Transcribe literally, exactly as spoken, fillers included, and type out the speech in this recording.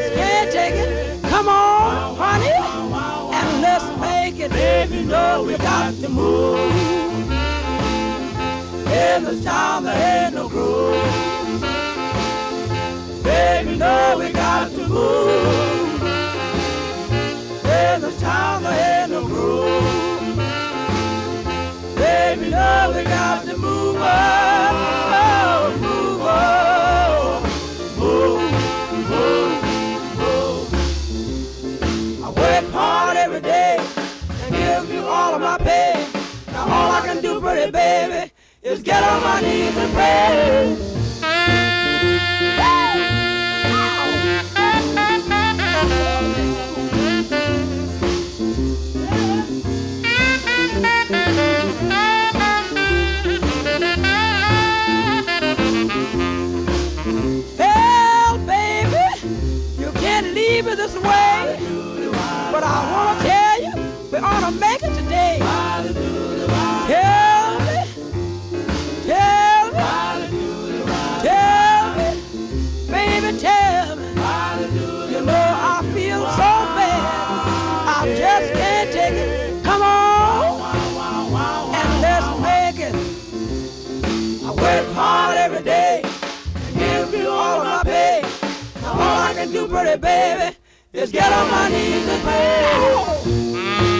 just can't take it. Come on, honey, and let's make it. Baby, you know we got to move. In this town there ain't no groove. Baby, you know we got to move. In this town there ain't no groove. Baby, you know we got to move on, move on, move, move, move. I work hard every day and give you all of my pay. Now all I can do, pretty baby, is get on my knees and pray. Well, baby, you can't leave it this way, but I want to tell you, we ought to make it today. Tell me, tell me, tell me, baby, tell me. You know I feel so bad, I just can't take it. Come on, and let's make it. I work hard every day, give you all of my pay. Now all I can do, pretty baby, is get on my knees and pray.